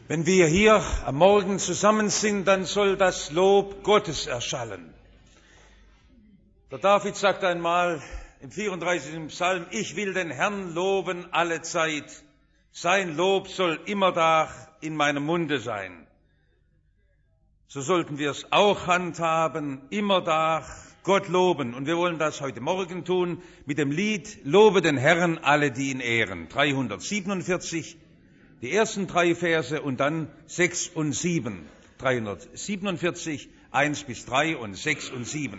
Wenn wir hier am Morgen zusammen sind, dann soll das Lob Gottes erschallen. Der David sagt einmal im 34. Psalm: Ich will den Herrn loben alle Zeit. Sein Lob soll immerdar in meinem Munde sein. So sollten wir es auch handhaben, immerdar Gott loben. Und wir wollen das heute Morgen tun mit dem Lied Lobe den Herrn alle, die ihn ehren. 347, die ersten 3 Verse und dann 6 und 7. 347, 1 bis 3 und 6 und 7.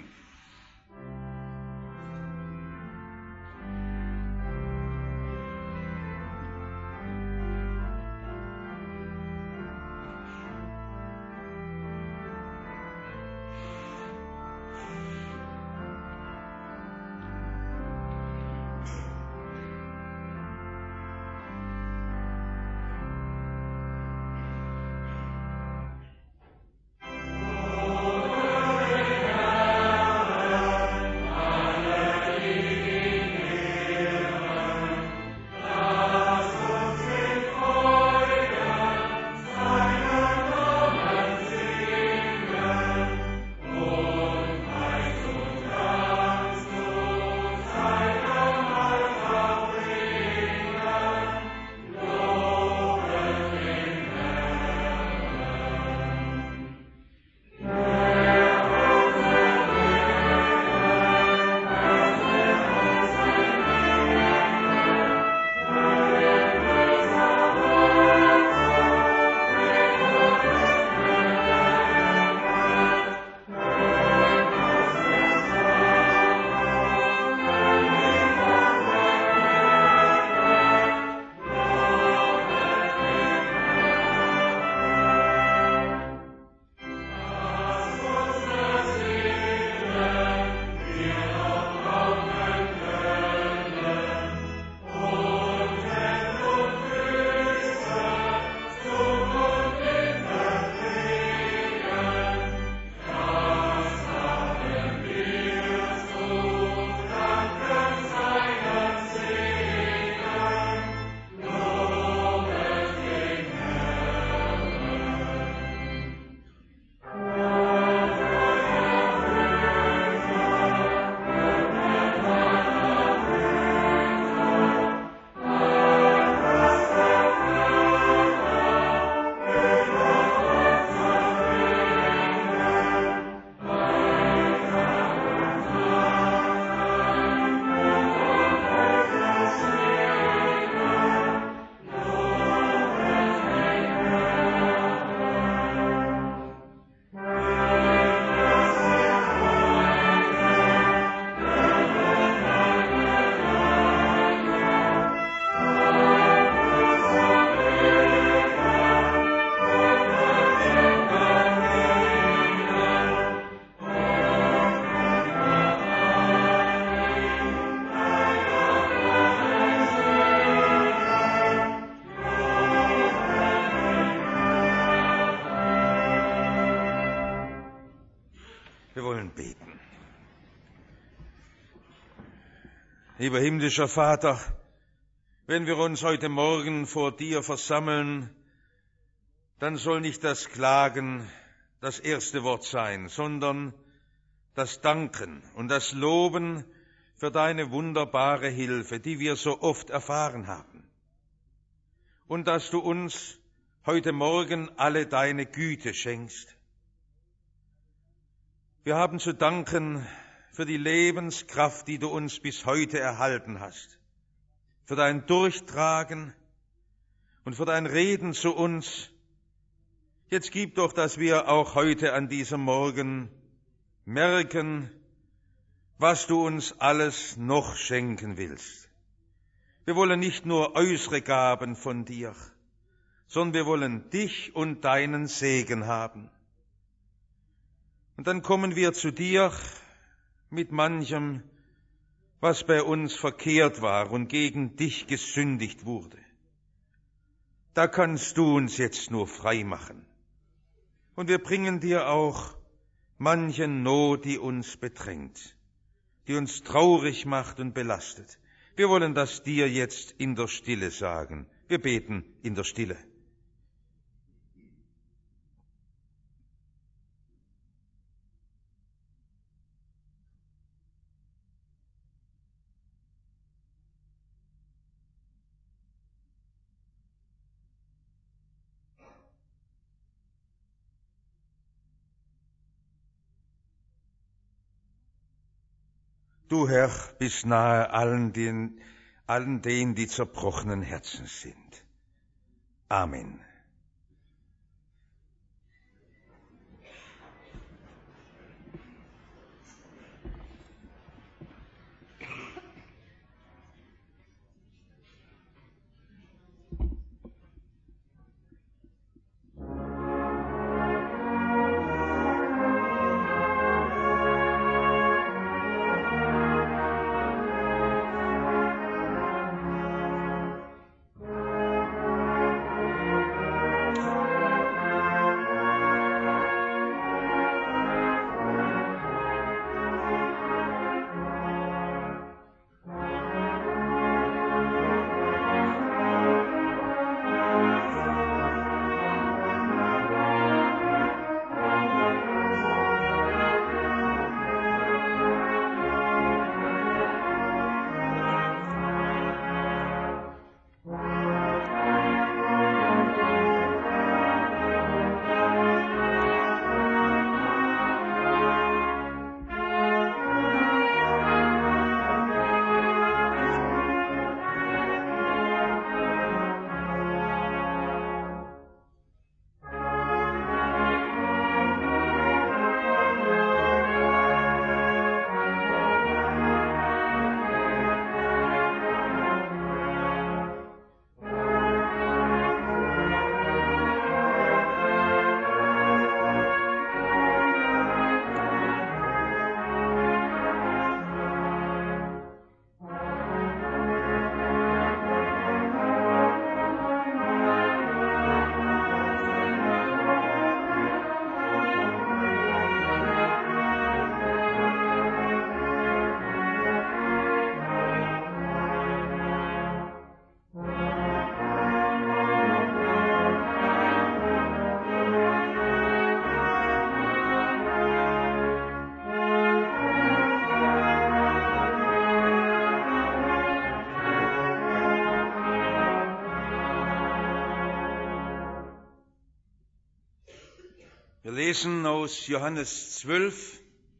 Lieber himmlischer Vater, wenn wir uns heute Morgen vor dir versammeln, dann soll nicht das Klagen das erste Wort sein, sondern das Danken und das Loben für deine wunderbare Hilfe, die wir so oft erfahren haben. Und dass du uns heute Morgen alle deine Güte schenkst. Wir haben zu danken für die Lebenskraft, die du uns bis heute erhalten hast, für dein Durchtragen und für dein Reden zu uns. Jetzt gib doch, dass wir auch heute an diesem Morgen merken, was du uns alles noch schenken willst. Wir wollen nicht nur äußere Gaben von dir, sondern wir wollen dich und deinen Segen haben. Und dann kommen wir zu dir mit manchem, was bei uns verkehrt war und gegen dich gesündigt wurde. Da kannst du uns jetzt nur frei machen. Und wir bringen dir auch manche Not, die uns bedrängt, die uns traurig macht und belastet. Wir wollen das dir jetzt in der Stille sagen. Wir beten in der Stille. Du, Herr, bist nahe allen denen, die zerbrochenen Herzens sind. Amen. Wir lesen aus Johannes 12.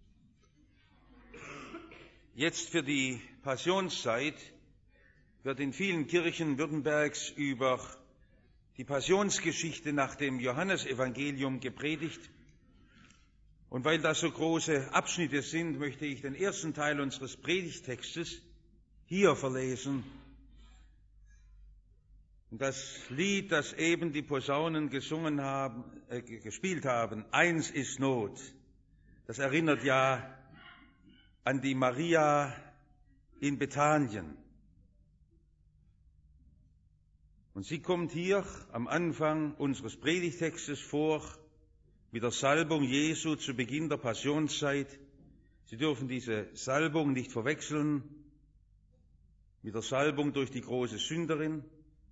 Jetzt für die Passionszeit wird in vielen Kirchen Württembergs über die Passionsgeschichte nach dem Johannesevangelium gepredigt. Und weil das so große Abschnitte sind, möchte ich den ersten Teil unseres Predigtextes hier verlesen. Und das Lied, das eben die Posaunen gespielt haben, Eins ist Not, das erinnert ja an die Maria in Bethanien. Und sie kommt hier am Anfang unseres Predigtextes vor mit der Salbung Jesu zu Beginn der Passionszeit. Sie dürfen diese Salbung nicht verwechseln mit der Salbung durch die große Sünderin.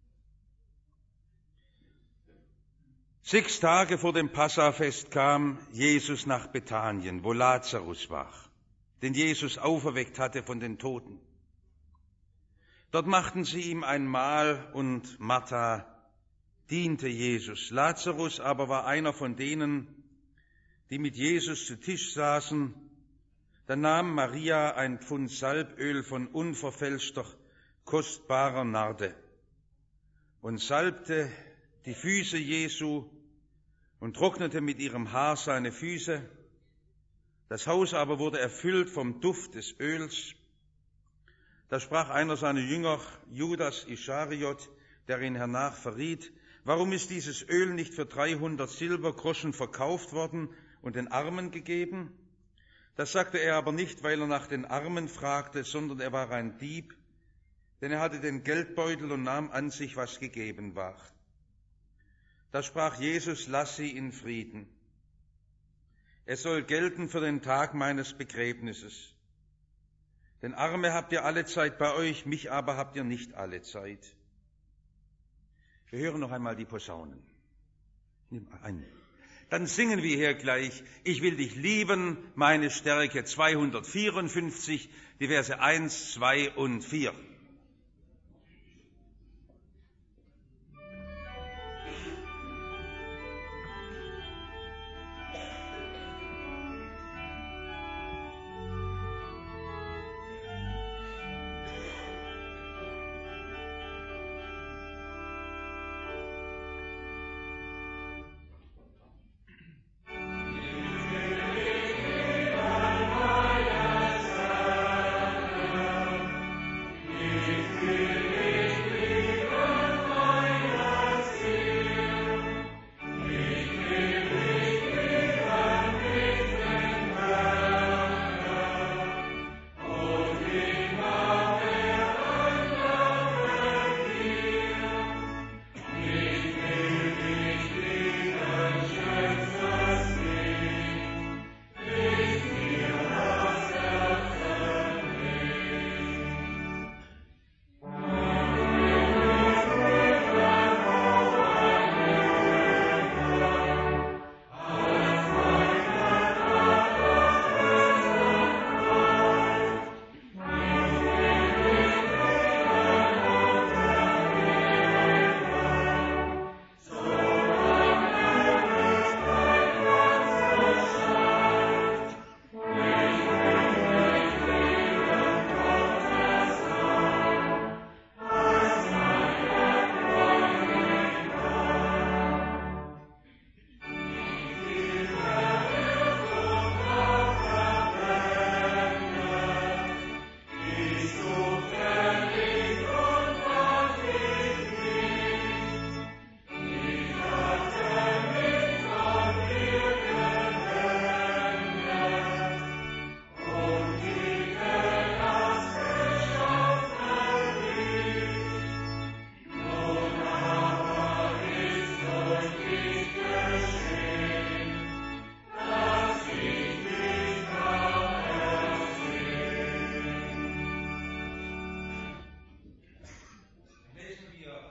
6 Tage vor dem Passafest kam Jesus nach Bethanien, wo Lazarus war, den Jesus auferweckt hatte von den Toten. Dort machten sie ihm ein Mahl und Martha diente Jesus. Lazarus aber war einer von denen, die mit Jesus zu Tisch saßen. Da nahm Maria ein Pfund Salböl von unverfälschter, kostbarer Narde und salbte die Füße Jesu und trocknete mit ihrem Haar seine Füße. Das Haus aber wurde erfüllt vom Duft des Öls. Da sprach einer seiner Jünger, Judas Ischariot, der ihn hernach verriet: Warum ist dieses Öl nicht für 300 Silbergroschen verkauft worden und den Armen gegeben? Das sagte er aber nicht, weil er nach den Armen fragte, sondern er war ein Dieb, denn er hatte den Geldbeutel und nahm an sich, was gegeben war. Da sprach Jesus: Lass sie in Frieden. Es soll gelten für den Tag meines Begräbnisses. Denn Arme habt ihr alle Zeit bei euch, mich aber habt ihr nicht alle Zeit. Wir hören noch einmal die Posaunen. Dann singen wir hier gleich: Ich will dich lieben, meine Stärke, 254, die Verse 1, 2 und 4.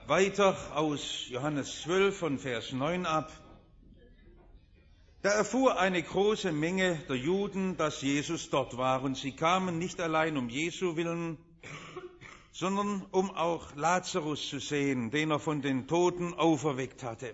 weiter aus Johannes 12 von Vers 9 ab. Da erfuhr eine große Menge der Juden, dass Jesus dort war, und sie kamen nicht allein um Jesu willen, sondern um auch Lazarus zu sehen, den er von den Toten auferweckt hatte.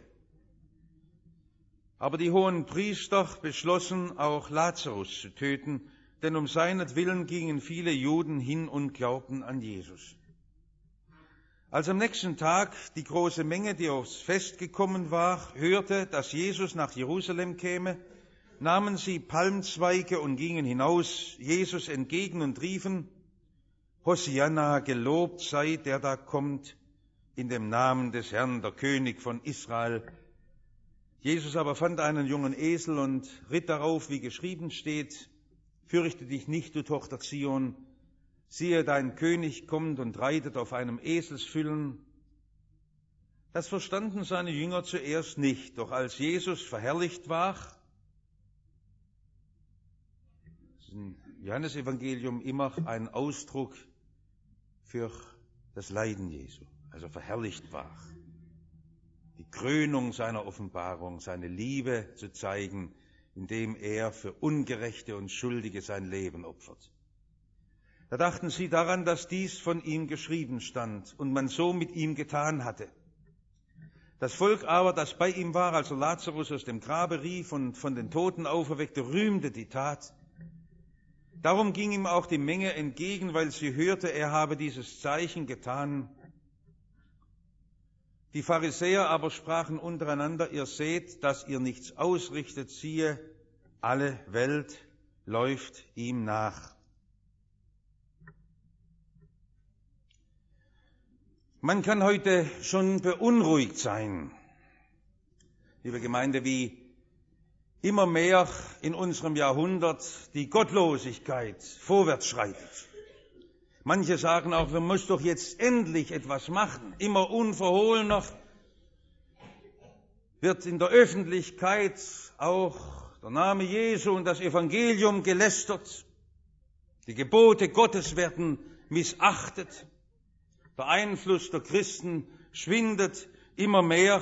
Aber die hohen Priester beschlossen, auch Lazarus zu töten, denn um seinetwillen gingen viele Juden hin und glaubten an Jesus. Als am nächsten Tag die große Menge, die aufs Fest gekommen war, hörte, dass Jesus nach Jerusalem käme, nahmen sie Palmzweige und gingen hinaus Jesus entgegen und riefen: Hosianna, gelobt sei, der da kommt, in dem Namen des Herrn, der König von Israel. Jesus aber fand einen jungen Esel und ritt darauf, wie geschrieben steht: Fürchte dich nicht, du Tochter Zion, siehe, dein König kommt und reitet auf einem Eselsfüllen. Das verstanden seine Jünger zuerst nicht, doch als Jesus verherrlicht war, das ist im Johannesevangelium immer ein Ausdruck für das Leiden Jesu, also verherrlicht war, die Krönung seiner Offenbarung, seine Liebe zu zeigen, indem er für Ungerechte und Schuldige sein Leben opfert. Da dachten sie daran, dass dies von ihm geschrieben stand und man so mit ihm getan hatte. Das Volk aber, das bei ihm war, als er Lazarus aus dem Grabe rief und von den Toten auferweckte, rühmte die Tat. Darum ging ihm auch die Menge entgegen, weil sie hörte, er habe dieses Zeichen getan. Die Pharisäer aber sprachen untereinander: Ihr seht, dass ihr nichts ausrichtet, siehe, alle Welt läuft ihm nach. Man kann heute schon beunruhigt sein, liebe Gemeinde, wie immer mehr in unserem Jahrhundert die Gottlosigkeit vorwärts schreitet. Manche sagen auch, wir müssen doch jetzt endlich etwas machen. Immer unverhohlener wird in der Öffentlichkeit auch der Name Jesu und das Evangelium gelästert. Die Gebote Gottes werden missachtet. Der Einfluss der Christen schwindet immer mehr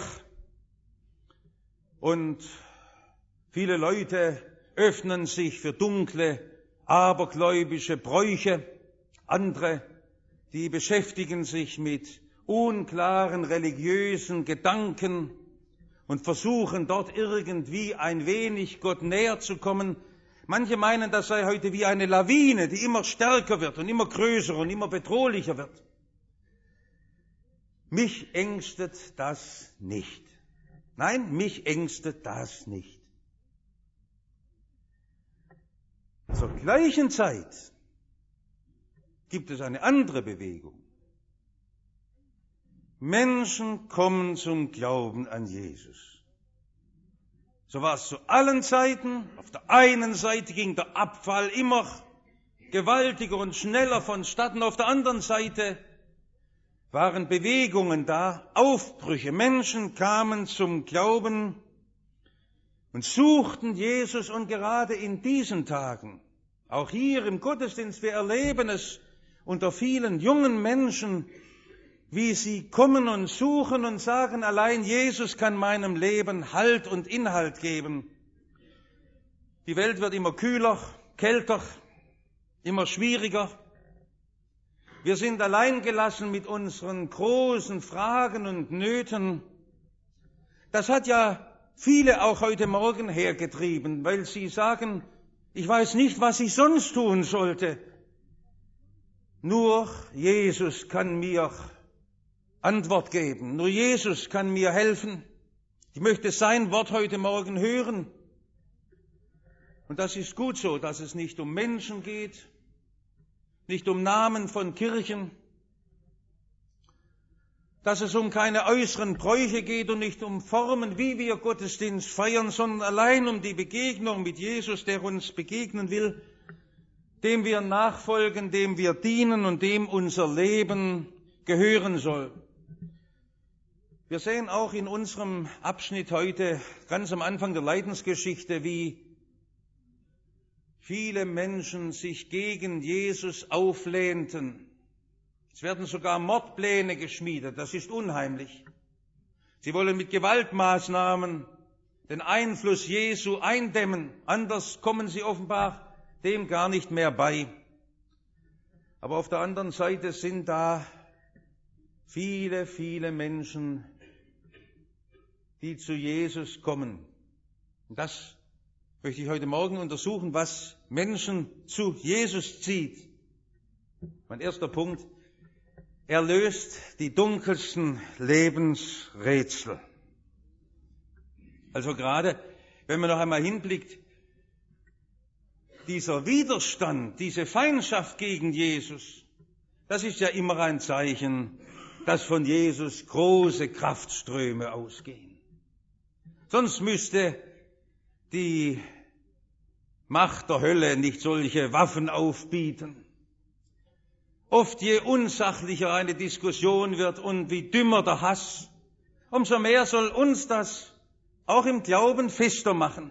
und viele Leute öffnen sich für dunkle, abergläubische Bräuche. Andere, die beschäftigen sich mit unklaren religiösen Gedanken und versuchen dort irgendwie ein wenig Gott näher zu kommen. Manche meinen, das sei heute wie eine Lawine, die immer stärker wird und immer größer und immer bedrohlicher wird. Mich ängstet das nicht. Nein, mich ängstet das nicht. Zur gleichen Zeit gibt es eine andere Bewegung. Menschen kommen zum Glauben an Jesus. So war es zu allen Zeiten. Auf der einen Seite ging der Abfall immer gewaltiger und schneller vonstatten. Auf der anderen Seite waren Bewegungen da, Aufbrüche. Menschen kamen zum Glauben und suchten Jesus. Und gerade in diesen Tagen, auch hier im Gottesdienst, wir erleben es unter vielen jungen Menschen, wie sie kommen und suchen und sagen, allein Jesus kann meinem Leben Halt und Inhalt geben. Die Welt wird immer kühler, kälter, immer schwieriger. Wir sind alleingelassen mit unseren großen Fragen und Nöten. Das hat ja viele auch heute Morgen hergetrieben, weil sie sagen, ich weiß nicht, was ich sonst tun sollte. Nur Jesus kann mir Antwort geben. Nur Jesus kann mir helfen. Ich möchte sein Wort heute Morgen hören. Und das ist gut so, dass es nicht um Menschen geht, nicht um Namen von Kirchen, dass es um keine äußeren Bräuche geht und nicht um Formen, wie wir Gottesdienst feiern, sondern allein um die Begegnung mit Jesus, der uns begegnen will, dem wir nachfolgen, dem wir dienen und dem unser Leben gehören soll. Wir sehen auch in unserem Abschnitt heute, ganz am Anfang der Leidensgeschichte, wie viele Menschen sich gegen Jesus auflehnten, Es werden sogar Mordpläne geschmiedet. Das ist unheimlich. Sie wollen mit Gewaltmaßnahmen den Einfluss Jesu eindämmen. Anders kommen sie offenbar dem gar nicht mehr bei. Aber auf der anderen Seite sind da viele, viele Menschen, die zu Jesus kommen. Und das möchte ich heute Morgen untersuchen, was Menschen zu Jesus zieht. Mein erster Punkt: Er löst die dunkelsten Lebensrätsel. Also gerade, wenn man noch einmal hinblickt, dieser Widerstand, diese Feindschaft gegen Jesus, das ist ja immer ein Zeichen, dass von Jesus große Kraftströme ausgehen. Sonst müsste die Macht der Hölle nicht solche Waffen aufbieten. Oft je unsachlicher eine Diskussion wird und wie dümmer der Hass, umso mehr soll uns das auch im Glauben fester machen.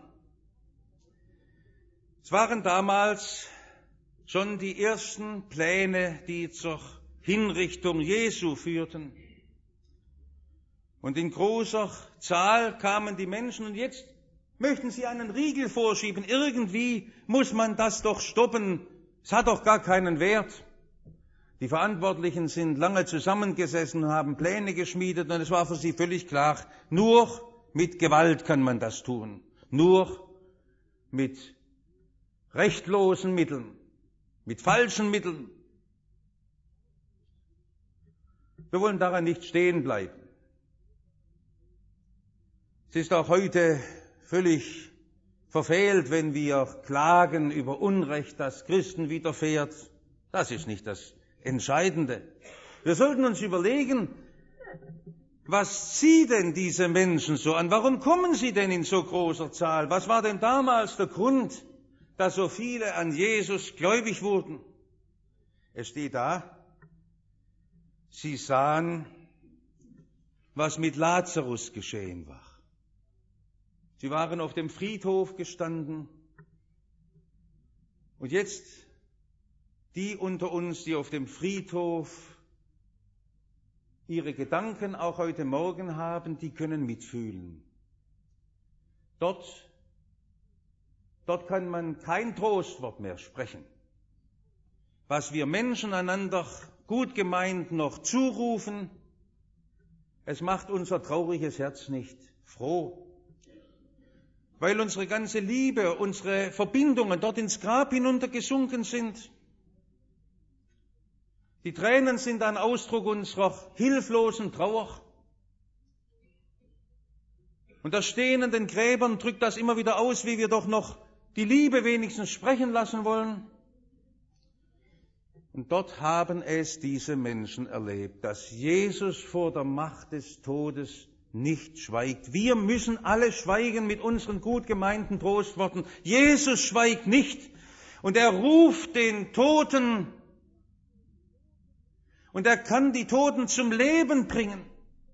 Es waren damals schon die ersten Pläne, die zur Hinrichtung Jesu führten. Und in großer Zahl kamen die Menschen, und jetzt möchten sie einen Riegel vorschieben. Irgendwie muss man das doch stoppen. Es hat doch gar keinen Wert. Die Verantwortlichen sind lange zusammengesessen, haben Pläne geschmiedet, und es war für sie völlig klar, nur mit Gewalt kann man das tun. Nur mit rechtlosen Mitteln, mit falschen Mitteln. Wir wollen daran nicht stehen bleiben. Es ist auch heute völlig verfehlt, wenn wir klagen über Unrecht, das Christen widerfährt. Das ist nicht das Entscheidende. Wir sollten uns überlegen, was zieht denn diese Menschen so an? Warum kommen sie denn in so großer Zahl? Was war denn damals der Grund, dass so viele an Jesus gläubig wurden? Es steht da, sie sahen, was mit Lazarus geschehen war. Sie waren auf dem Friedhof gestanden, und jetzt die unter uns, die auf dem Friedhof ihre Gedanken auch heute Morgen haben, die können mitfühlen. Dort kann man kein Trostwort mehr sprechen. Was wir Menschen einander gut gemeint noch zurufen, es macht unser trauriges Herz nicht froh, weil unsere ganze Liebe, unsere Verbindungen dort ins Grab hinuntergesunken sind. Die Tränen sind ein Ausdruck unserer hilflosen Trauer. Und das Stehen an den Gräbern drückt das immer wieder aus, wie wir doch noch die Liebe wenigstens sprechen lassen wollen. Und dort haben es diese Menschen erlebt, dass Jesus vor der Macht des Todes nicht schweigt. Wir müssen alle schweigen mit unseren gut gemeinten Trostworten. Jesus schweigt nicht, und er ruft den Toten, und er kann die Toten zum Leben bringen.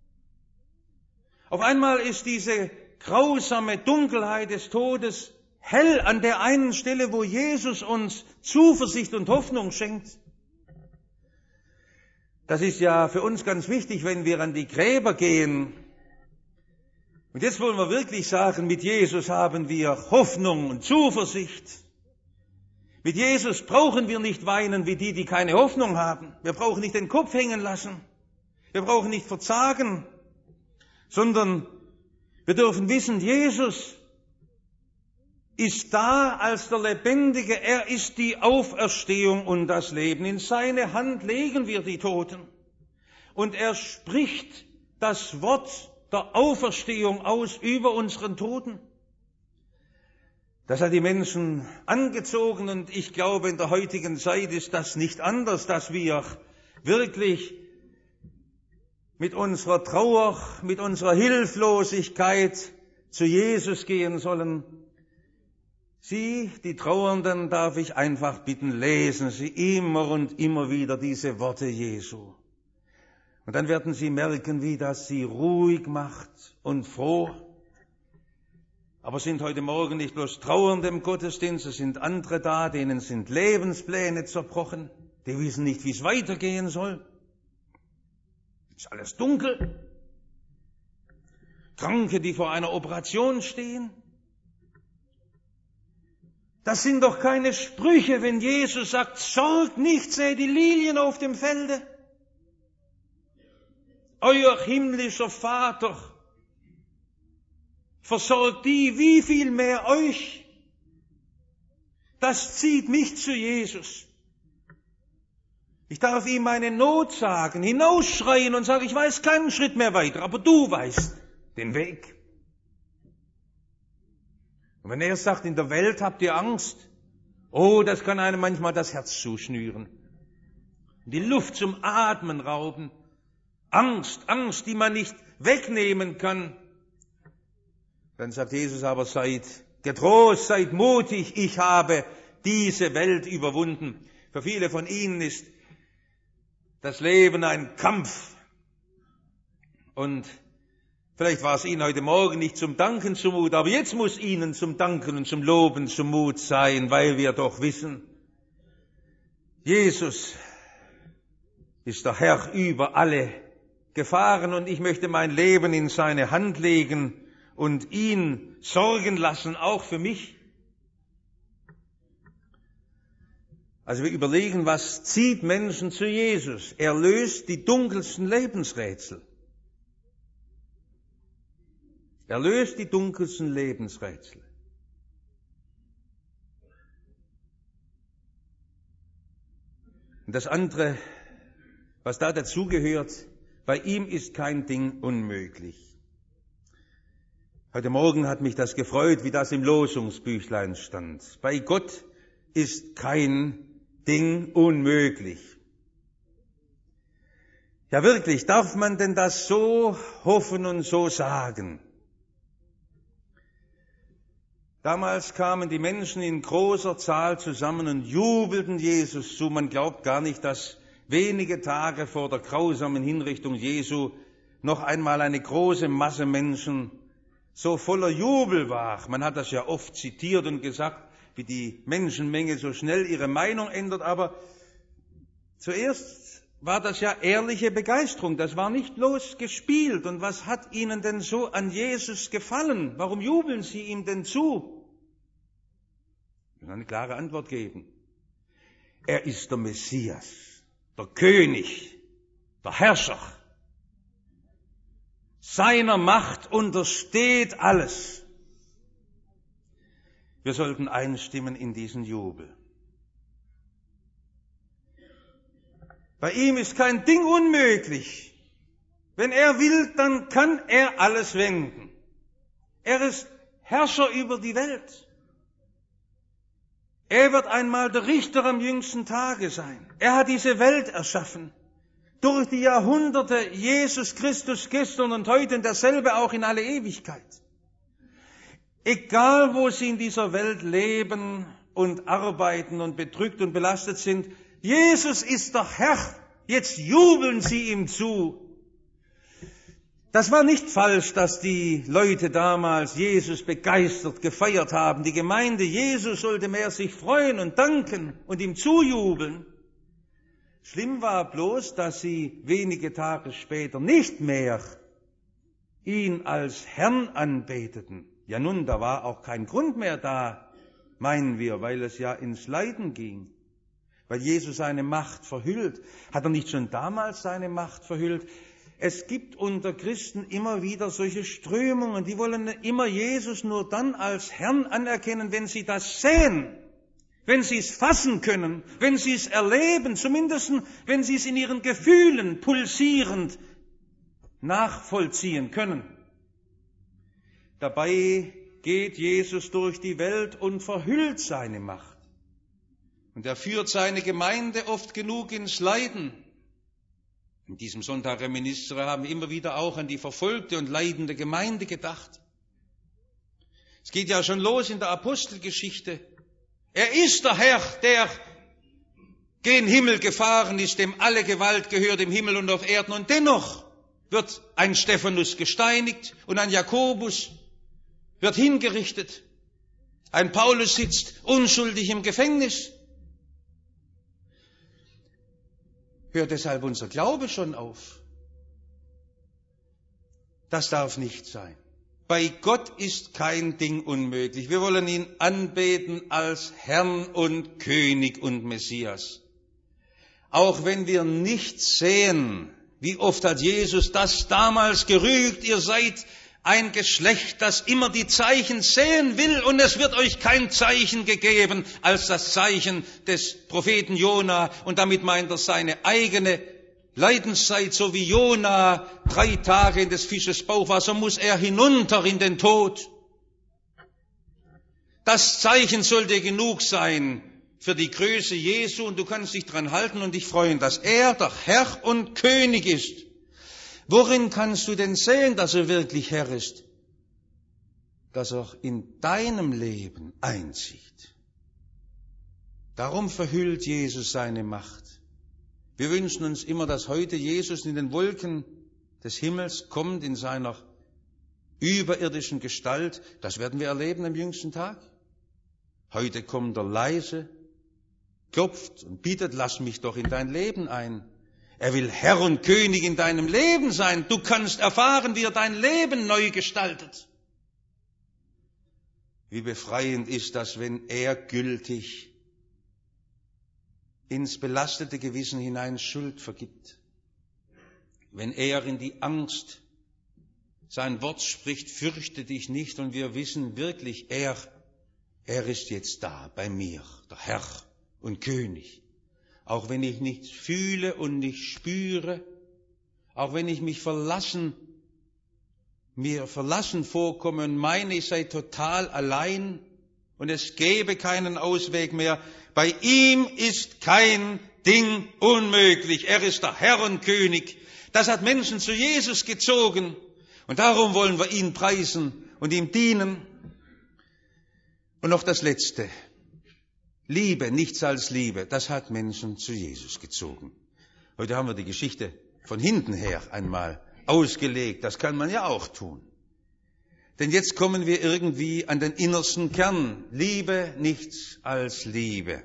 Auf einmal ist diese grausame Dunkelheit des Todes hell an der einen Stelle, wo Jesus uns Zuversicht und Hoffnung schenkt. Das ist ja für uns ganz wichtig, wenn wir an die Gräber gehen. Und jetzt wollen wir wirklich sagen, mit Jesus haben wir Hoffnung und Zuversicht. Mit Jesus brauchen wir nicht weinen wie die keine Hoffnung haben. Wir brauchen nicht den Kopf hängen lassen. Wir brauchen nicht verzagen, sondern wir dürfen wissen, Jesus ist da als der Lebendige. Er ist die Auferstehung und das Leben. In seine Hand legen wir die Toten. Und er spricht das Wort der Auferstehung aus über unseren Toten. Das hat die Menschen angezogen, und ich glaube, in der heutigen Zeit ist das nicht anders, dass wir wirklich mit unserer Trauer, mit unserer Hilflosigkeit zu Jesus gehen sollen. Sie, die Trauernden, darf ich einfach bitten, lesen Sie immer und immer wieder diese Worte Jesu. Und dann werden Sie merken, wie das Sie ruhig macht und froh. Aber sind heute Morgen nicht bloß Trauernde im Gottesdienst, es sind andere da, denen sind Lebenspläne zerbrochen, die wissen nicht, wie es weitergehen soll. Ist alles dunkel. Kranke, die vor einer Operation stehen. Das sind doch keine Sprüche, wenn Jesus sagt, sorgt nicht, seht die Lilien auf dem Felde. Euer himmlischer Vater versorgt die, wie viel mehr euch. Das zieht mich zu Jesus. Ich darf ihm meine Not sagen, hinausschreien und sagen, ich weiß keinen Schritt mehr weiter, aber du weißt den Weg. Und wenn er sagt, in der Welt habt ihr Angst, oh, das kann einem manchmal das Herz zuschnüren. Die Luft zum Atmen rauben. Angst, die man nicht wegnehmen kann. Dann sagt Jesus aber, seid getrost, seid mutig, ich habe diese Welt überwunden. Für viele von Ihnen ist das Leben ein Kampf. Und vielleicht war es Ihnen heute Morgen nicht zum Danken zumut, aber jetzt muss Ihnen zum Danken und zum Loben zumut sein, weil wir doch wissen, Jesus ist der Herr über alle Gefahren und ich möchte mein Leben in seine Hand legen und ihn sorgen lassen, auch für mich. Also wir überlegen, was zieht Menschen zu Jesus? Er löst die dunkelsten Lebensrätsel. Er löst die dunkelsten Lebensrätsel. Und das andere, was da dazugehört, bei ihm ist kein Ding unmöglich. Heute Morgen hat mich das gefreut, wie das im Losungsbüchlein stand. Bei Gott ist kein Ding unmöglich. Ja wirklich, darf man denn das so hoffen und so sagen? Damals kamen die Menschen in großer Zahl zusammen und jubelten Jesus zu. Man glaubt gar nicht, dass wenige Tage vor der grausamen Hinrichtung Jesu noch einmal eine große Masse Menschen so voller Jubel war. Man hat das ja oft zitiert und gesagt, wie die Menschenmenge so schnell ihre Meinung ändert, aber zuerst war das ja ehrliche Begeisterung, das war nicht bloß gespielt. Und was hat ihnen denn so an Jesus gefallen? Warum jubeln sie ihm denn zu? Ich will eine klare Antwort geben. Er ist der Messias, der König, der Herrscher. Seiner Macht untersteht alles. Wir sollten einstimmen in diesen Jubel. Bei ihm ist kein Ding unmöglich. Wenn er will, dann kann er alles wenden. Er ist Herrscher über die Welt. Er wird einmal der Richter am jüngsten Tage sein. Er hat diese Welt erschaffen. Durch die Jahrhunderte Jesus Christus gestern und heute und derselbe auch in alle Ewigkeit. Egal, wo Sie in dieser Welt leben und arbeiten und bedrückt und belastet sind, Jesus ist der Herr. Jetzt jubeln Sie ihm zu. Das war nicht falsch, dass die Leute damals Jesus begeistert gefeiert haben. Die Gemeinde Jesus sollte mehr sich freuen und danken und ihm zujubeln. Schlimm war bloß, dass sie wenige Tage später nicht mehr ihn als Herrn anbeteten. Ja nun, da war auch kein Grund mehr da, meinen wir, weil es ja ins Leiden ging. Weil Jesus seine Macht verhüllt. Hat er nicht schon damals seine Macht verhüllt? Es gibt unter Christen immer wieder solche Strömungen, die wollen immer Jesus nur dann als Herrn anerkennen, wenn sie das sehen, wenn sie es fassen können, wenn sie es erleben, zumindest wenn sie es in ihren Gefühlen pulsierend nachvollziehen können. Dabei geht Jesus durch die Welt und verhüllt seine Macht. Und er führt seine Gemeinde oft genug ins Leiden. In diesem Sonntag Reminiscere haben wir immer wieder auch an die verfolgte und leidende Gemeinde gedacht. Es geht ja schon los in der Apostelgeschichte. Er ist der Herr, der gen Himmel gefahren ist, dem alle Gewalt gehört im Himmel und auf Erden. Und dennoch wird ein Stephanus gesteinigt und ein Jakobus wird hingerichtet. Ein Paulus sitzt unschuldig im Gefängnis. Hört deshalb unser Glaube schon auf? Das darf nicht sein. Bei Gott ist kein Ding unmöglich. Wir wollen ihn anbeten als Herrn und König und Messias. Auch wenn wir nicht sehen, wie oft hat Jesus das damals gerügt, ihr seid ein Geschlecht, das immer die Zeichen sehen will, und es wird euch kein Zeichen gegeben als das Zeichen des Propheten Jona, und damit meint er seine eigene Leidenszeit, so wie Jona 3 Tage in des Fisches Bauch war, so muss er hinunter in den Tod. Das Zeichen sollte genug sein für die Größe Jesu, und du kannst dich dran halten und dich freuen, dass er der Herr und König ist. Worin kannst du denn sehen, dass er wirklich Herr ist? Dass er in deinem Leben einzieht. Darum verhüllt Jesus seine Macht. Wir wünschen uns immer, dass heute Jesus in den Wolken des Himmels kommt in seiner überirdischen Gestalt. Das werden wir erleben am jüngsten Tag. Heute kommt er leise, klopft und bittet, lass mich doch in dein Leben ein. Er will Herr und König in deinem Leben sein. Du kannst erfahren, wie er dein Leben neu gestaltet. Wie befreiend ist das, wenn er gültig ins belastete Gewissen hinein Schuld vergibt. Wenn er in die Angst sein Wort spricht, fürchte dich nicht, und wir wissen wirklich, er ist jetzt da bei mir, der Herr und König. Auch wenn ich nichts fühle und nicht spüre, auch wenn ich mir verlassen vorkomme und meine, ich sei total allein und es gäbe keinen Ausweg mehr, bei ihm ist kein Ding unmöglich. Er ist der Herr und König. Das hat Menschen zu Jesus gezogen, und darum wollen wir ihn preisen und ihm dienen. Und noch das Letzte. Liebe, nichts als Liebe, das hat Menschen zu Jesus gezogen. Heute haben wir die Geschichte von hinten her einmal ausgelegt. Das kann man ja auch tun. Denn jetzt kommen wir irgendwie an den innersten Kern. Liebe, nichts als Liebe.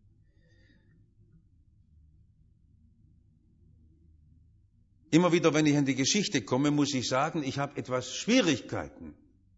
Immer wieder, wenn ich an die Geschichte komme, muss ich sagen, ich habe etwas Schwierigkeiten.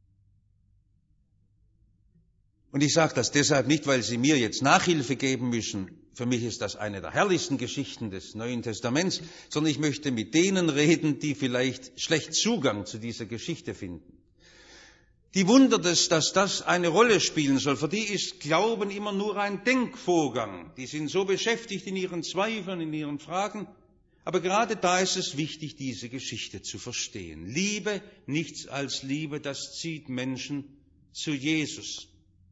Und ich sage das deshalb nicht, weil Sie mir jetzt Nachhilfe geben müssen. Für mich ist das eine der herrlichsten Geschichten des Neuen Testaments, sondern ich möchte mit denen reden, die vielleicht schlecht Zugang zu dieser Geschichte finden. Die wundert es, dass das eine Rolle spielen soll. Für die ist Glauben immer nur ein Denkvorgang. Die sind so beschäftigt in ihren Zweifeln, in ihren Fragen. Aber gerade da ist es wichtig, diese Geschichte zu verstehen. Liebe, nichts als Liebe, das zieht Menschen zu Jesus.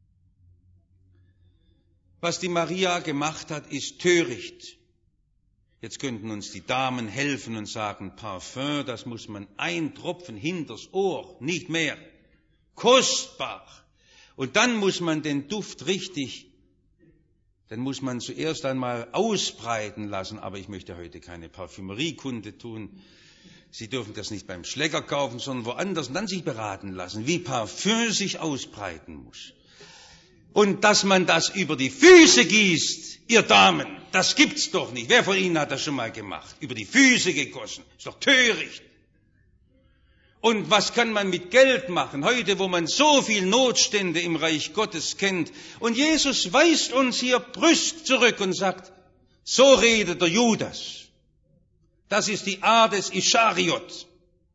Was die Maria gemacht hat, ist töricht. Jetzt könnten uns die Damen helfen und sagen, Parfüm, das muss man eintropfen hinters Ohr, nicht mehr. Kostbar. Und dann muss man den Duft den muss man zuerst einmal ausbreiten lassen. Aber ich möchte heute keine Parfümeriekunde tun. Sie dürfen das nicht beim Schläger kaufen, sondern woanders und dann sich beraten lassen, wie Parfüm sich ausbreiten muss. Und dass man das über die Füße gießt, ihr Damen, das gibt's doch nicht. Wer von Ihnen hat das schon mal gemacht? Über die Füße gegossen. Ist doch töricht. Und was kann man mit Geld machen, heute, wo man so viel Notstände im Reich Gottes kennt? Und Jesus weist uns hier brüsk zurück und sagt, so redet der Judas. Das ist die Art des Ischariot.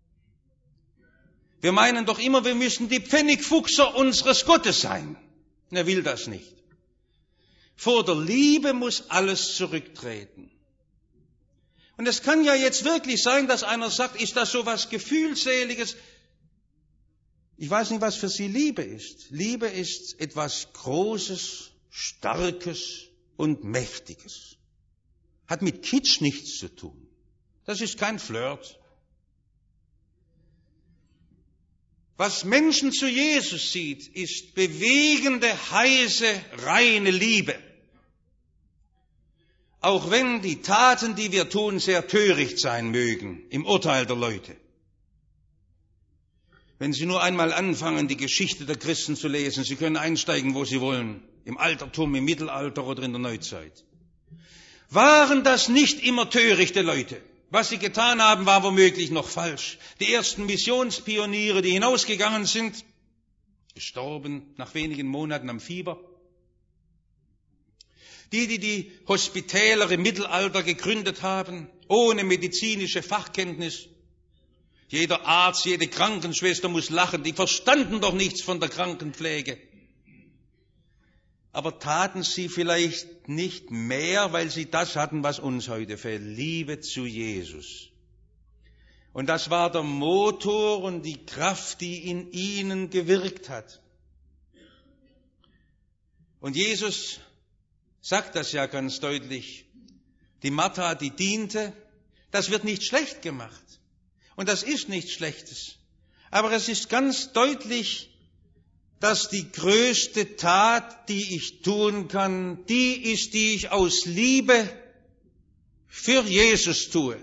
Wir meinen doch immer, wir müssen die Pfennigfuchser unseres Gottes sein. Er will das nicht. Vor der Liebe muss alles zurücktreten. Und es kann ja jetzt wirklich sein, dass einer sagt, ist das so was Gefühlseliges? Ich weiß nicht, was für Sie Liebe ist. Liebe ist etwas Großes, Starkes und Mächtiges. Hat mit Kitsch nichts zu tun. Das ist kein Flirt. Was Menschen zu Jesus sieht, ist bewegende, heiße, reine Liebe. Auch wenn die Taten, die wir tun, sehr töricht sein mögen im Urteil der Leute. Wenn Sie nur einmal anfangen, die Geschichte der Christen zu lesen, Sie können einsteigen, wo Sie wollen, im Altertum, im Mittelalter oder in der Neuzeit. Waren das nicht immer törichte Leute? Was sie getan haben, war womöglich noch falsch. Die ersten Missionspioniere, die hinausgegangen sind, gestorben nach wenigen Monaten am Fieber. Die Hospitäler im Mittelalter gegründet haben, ohne medizinische Fachkenntnis. Jeder Arzt, jede Krankenschwester muss lachen, die verstanden doch nichts von der Krankenpflege. Aber taten sie vielleicht nicht mehr, weil sie das hatten, was uns heute fehlt, Liebe zu Jesus. Und das war der Motor und die Kraft, die in ihnen gewirkt hat. Und Jesus sagt das ja ganz deutlich. Die Martha, die diente, das wird nicht schlecht gemacht. Und das ist nichts Schlechtes. Aber es ist ganz deutlich, dass die größte Tat, die ich tun kann, die ist, die ich aus Liebe für Jesus tue.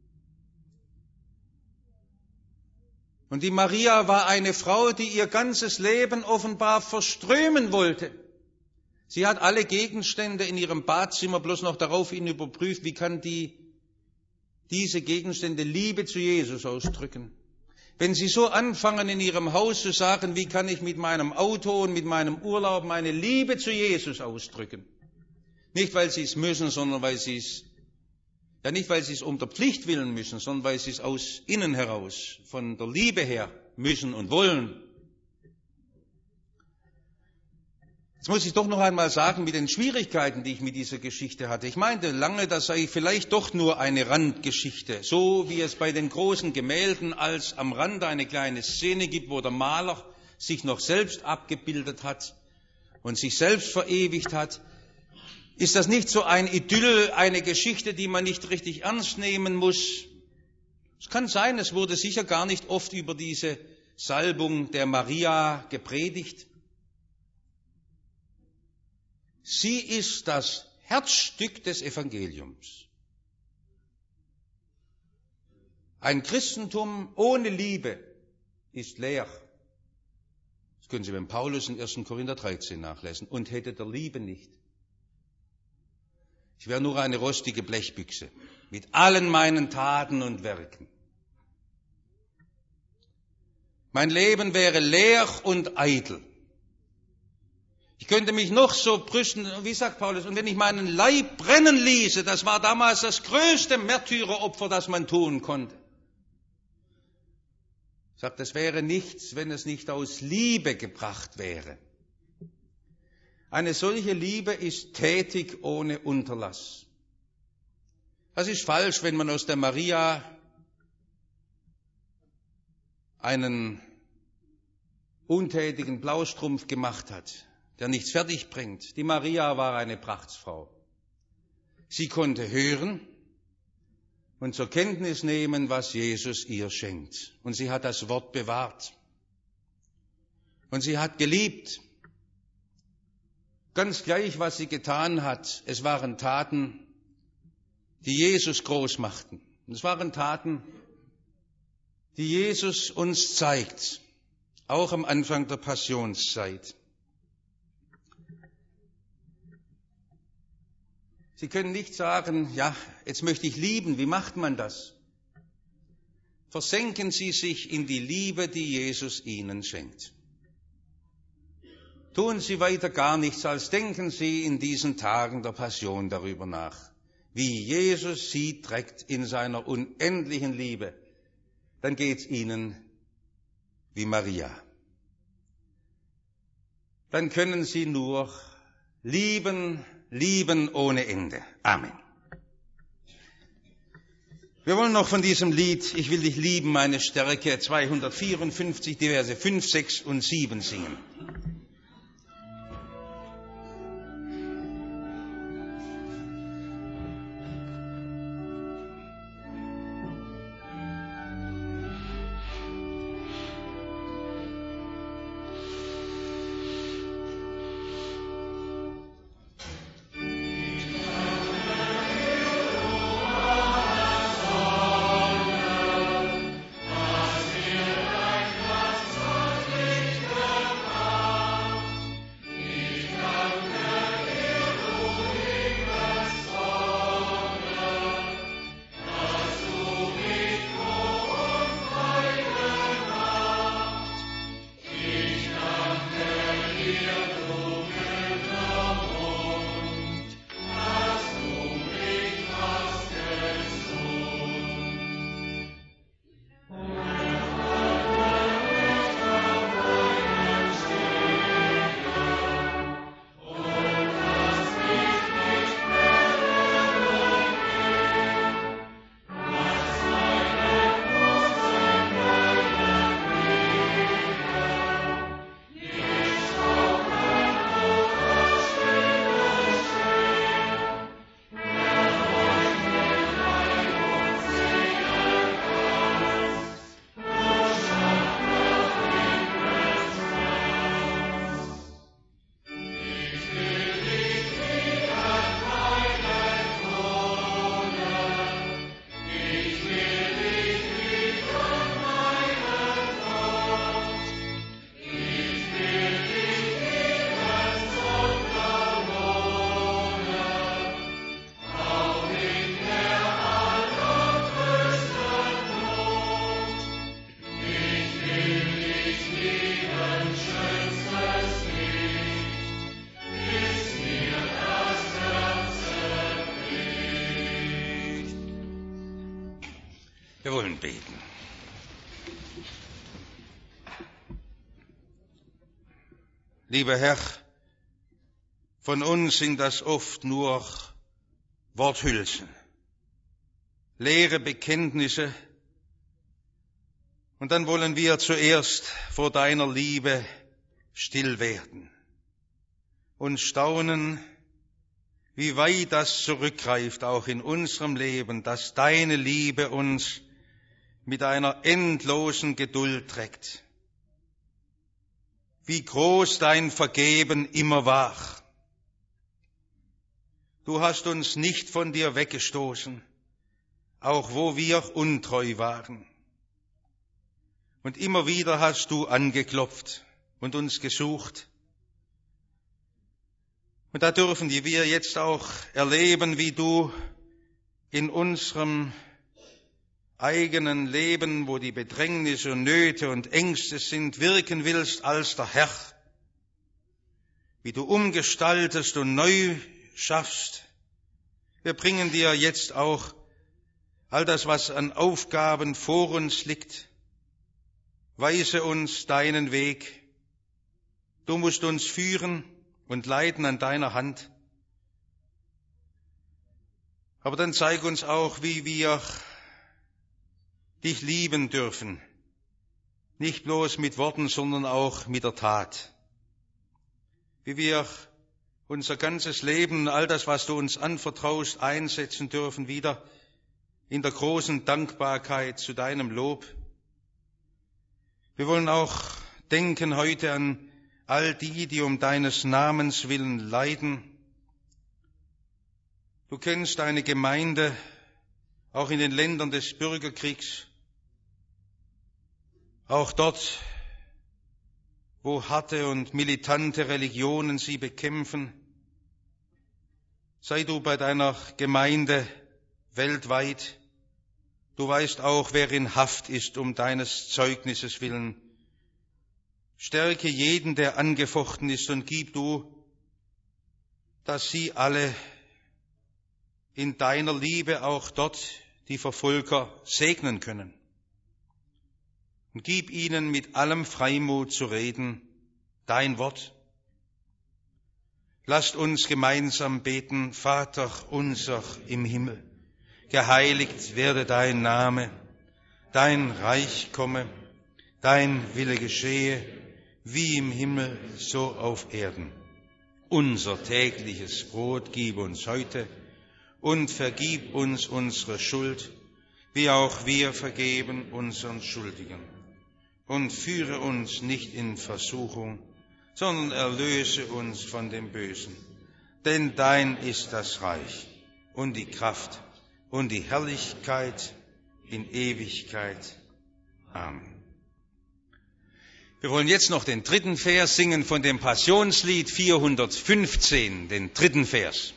Und die Maria war eine Frau, die ihr ganzes Leben offenbar verströmen wollte. Sie hat alle Gegenstände in ihrem Badzimmer bloß noch daraufhin überprüft, wie kann diese Gegenstände Liebe zu Jesus ausdrücken. Wenn Sie so anfangen, in Ihrem Haus zu sagen, wie kann ich mit meinem Auto und mit meinem Urlaub meine Liebe zu Jesus ausdrücken? Nicht, weil Sie es müssen, sondern weil Sie es, nicht, weil Sie es um der Pflicht willen müssen, sondern weil Sie es aus innen heraus, von der Liebe her müssen und wollen. Jetzt muss ich doch noch einmal sagen, mit den Schwierigkeiten, die ich mit dieser Geschichte hatte. Ich meinte lange, das sei vielleicht doch nur eine Randgeschichte, so wie es bei den großen Gemälden als am Rande eine kleine Szene gibt, wo der Maler sich noch selbst abgebildet hat und sich selbst verewigt hat. Ist das nicht so ein Idyll, eine Geschichte, die man nicht richtig ernst nehmen muss? Es kann sein, es wurde sicher gar nicht oft über diese Salbung der Maria gepredigt. Sie ist das Herzstück des Evangeliums. Ein Christentum ohne Liebe ist leer. Das können Sie beim Paulus in 1. Korinther 13 nachlesen. Und hätte der Liebe nicht. Ich wäre nur eine rostige Blechbüchse mit allen meinen Taten und Werken. Mein Leben wäre leer und eitel. Ich könnte mich noch so brüsten, wie sagt Paulus, und wenn ich meinen Leib brennen ließe, das war damals das größte Märtyreropfer, das man tun konnte. Er sagt, es wäre nichts, wenn es nicht aus Liebe gebracht wäre. Eine solche Liebe ist tätig ohne Unterlass. Das ist falsch, wenn man aus der Maria einen untätigen Blaustrumpf gemacht hat, der nichts fertig bringt. Die Maria war eine Prachtsfrau. Sie konnte hören und zur Kenntnis nehmen, was Jesus ihr schenkt. Und sie hat das Wort bewahrt. Und sie hat geliebt. Ganz gleich, was sie getan hat, es waren Taten, die Jesus groß machten. Und es waren Taten, die Jesus uns zeigt, auch am Anfang der Passionszeit. Sie können nicht sagen, ja, jetzt möchte ich lieben, wie macht man das? Versenken Sie sich in die Liebe, die Jesus Ihnen schenkt. Tun Sie weiter gar nichts, als denken Sie in diesen Tagen der Passion darüber nach, wie Jesus Sie trägt in seiner unendlichen Liebe. Dann geht's Ihnen wie Maria. Dann können Sie nur lieben ohne Ende. Amen. Wir wollen noch von diesem Lied, Ich will dich lieben, meine Stärke, 254, die Verse 5, 6 und 7 singen. Wir wollen beten. Lieber Herr, von uns sind das oft nur Worthülsen, leere Bekenntnisse, und dann wollen wir zuerst vor deiner Liebe still werden und staunen, wie weit das zurückgreift, auch in unserem Leben, dass deine Liebe uns mit einer endlosen Geduld trägt. Wie groß dein Vergeben immer war. Du hast uns nicht von dir weggestoßen, auch wo wir untreu waren. Und immer wieder hast du angeklopft und uns gesucht. Und da dürfen wir jetzt auch erleben, wie du in unserem eigenen Leben, wo die Bedrängnisse und Nöte und Ängste sind, wirken willst als der Herr. Wie du umgestaltest und neu schaffst. Wir bringen dir jetzt auch all das, was an Aufgaben vor uns liegt. Weise uns deinen Weg. Du musst uns führen und leiten an deiner Hand. Aber dann zeig uns auch, wie wir dich lieben dürfen. Nicht bloß mit Worten, sondern auch mit der Tat. Wie wir unser ganzes Leben, all das, was du uns anvertraust, einsetzen dürfen, wieder in der großen Dankbarkeit zu deinem Lob. Wir wollen auch denken heute an all die um deines Namens willen leiden. Du kennst deine Gemeinde, auch in den Ländern des Bürgerkriegs, auch dort, wo harte und militante Religionen sie bekämpfen. Sei du bei deiner Gemeinde weltweit. Du weißt auch, wer in Haft ist um deines Zeugnisses willen. Stärke jeden, der angefochten ist, und gib du, dass sie alle in deiner Liebe auch dort die Verfolger segnen können. Und gib ihnen mit allem Freimut zu reden, dein Wort. Lasst uns gemeinsam beten: Vater unser im Himmel, geheiligt werde dein Name, dein Reich komme, dein Wille geschehe, wie im Himmel, so auf Erden. Unser tägliches Brot gib uns heute und vergib uns unsere Schuld, wie auch wir vergeben unseren Schuldigen. Und führe uns nicht in Versuchung, sondern erlöse uns von dem Bösen. Denn dein ist das Reich und die Kraft und die Herrlichkeit in Ewigkeit. Amen. Wir wollen jetzt noch den 3. Vers singen von dem Passionslied 415, den 3. Vers.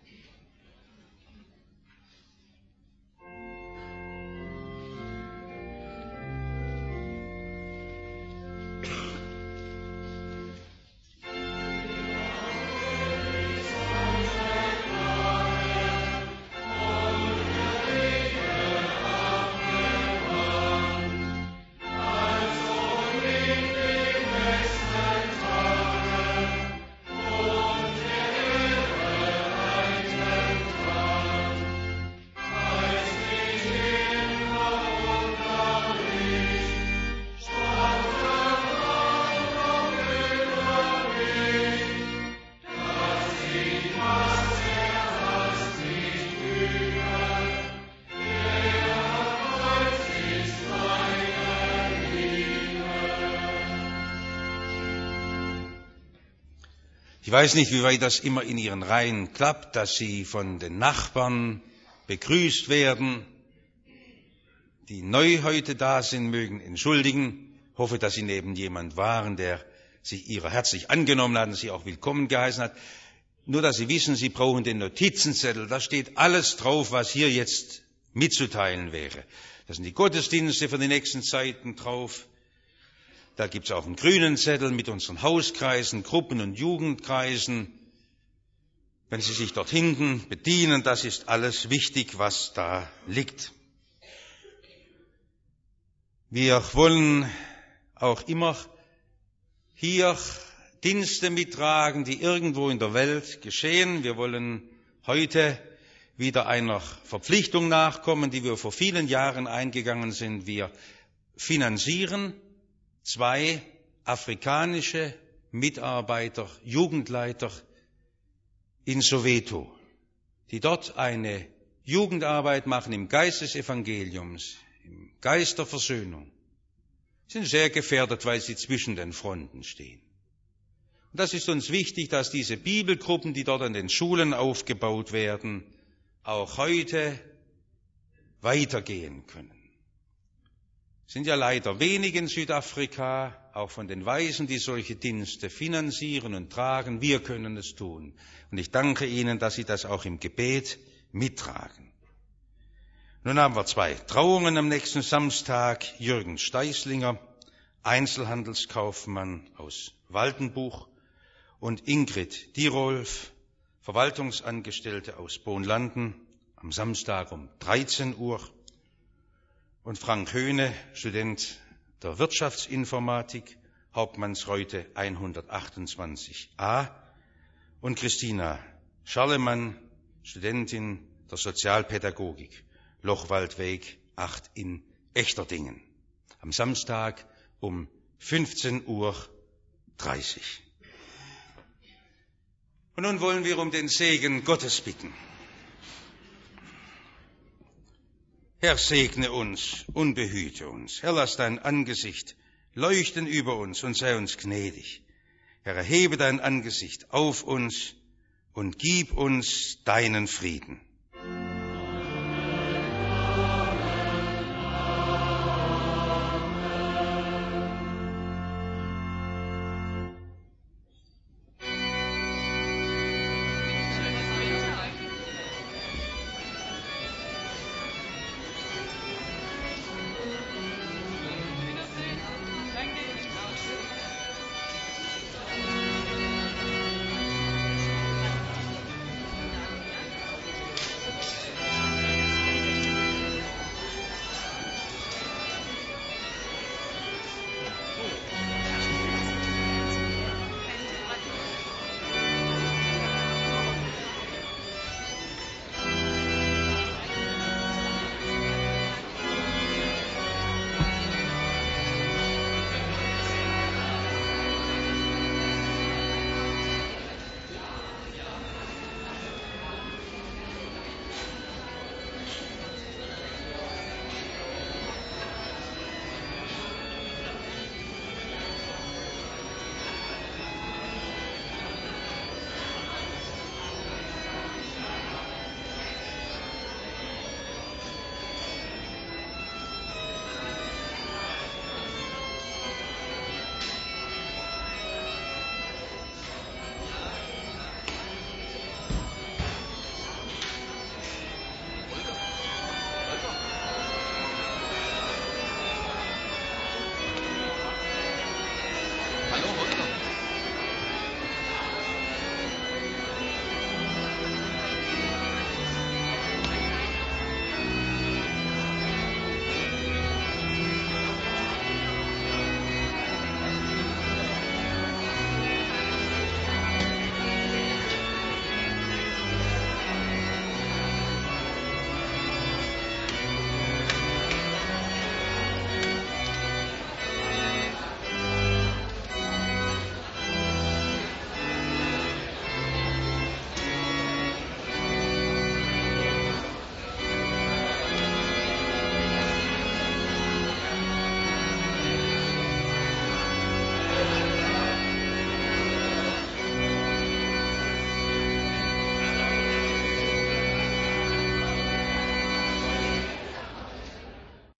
Ich weiß nicht, wie weit das immer in Ihren Reihen klappt, dass Sie von den Nachbarn begrüßt werden. Die neu heute da sind, mögen entschuldigen. Ich hoffe, dass Sie neben jemand waren, der sich Ihrer herzlich angenommen hat und Sie auch willkommen geheißen hat. Nur, dass Sie wissen, Sie brauchen den Notizenzettel. Da steht alles drauf, was hier jetzt mitzuteilen wäre. Da sind die Gottesdienste für die nächsten Zeiten drauf. Da gibt's auch einen grünen Zettel mit unseren Hauskreisen, Gruppen und Jugendkreisen. Wenn Sie sich dort hinten bedienen, das ist alles wichtig, was da liegt. Wir wollen auch immer hier Dienste mittragen, die irgendwo in der Welt geschehen. Wir wollen heute wieder einer Verpflichtung nachkommen, die wir vor vielen Jahren eingegangen sind. Wir finanzieren 2 afrikanische Mitarbeiter, Jugendleiter in Soweto, die dort eine Jugendarbeit machen im Geist des Evangeliums, im Geist der Versöhnung. Sie sind sehr gefährdet, weil sie zwischen den Fronten stehen. Und das ist uns wichtig, dass diese Bibelgruppen, die dort an den Schulen aufgebaut werden, auch heute weitergehen können. Es sind ja leider wenig in Südafrika, auch von den Weisen, die solche Dienste finanzieren und tragen. Wir können es tun. Und ich danke Ihnen, dass Sie das auch im Gebet mittragen. Nun haben wir 2 Trauungen am nächsten Samstag. Jürgen Steißlinger, Einzelhandelskaufmann aus Waldenbuch, und Ingrid Dierolf, Verwaltungsangestellte aus Bohnlanden, am Samstag um 13 Uhr. Und Frank Höhne, Student der Wirtschaftsinformatik, Hauptmannsreute 128a. Und Christina Scharlemann, Studentin der Sozialpädagogik, Lochwaldweg 8 in Echterdingen. Am Samstag um 15:30 Uhr. Und nun wollen wir um den Segen Gottes bitten. Herr, segne uns und behüte uns. Herr, lass dein Angesicht leuchten über uns und sei uns gnädig. Herr, erhebe dein Angesicht auf uns und gib uns deinen Frieden.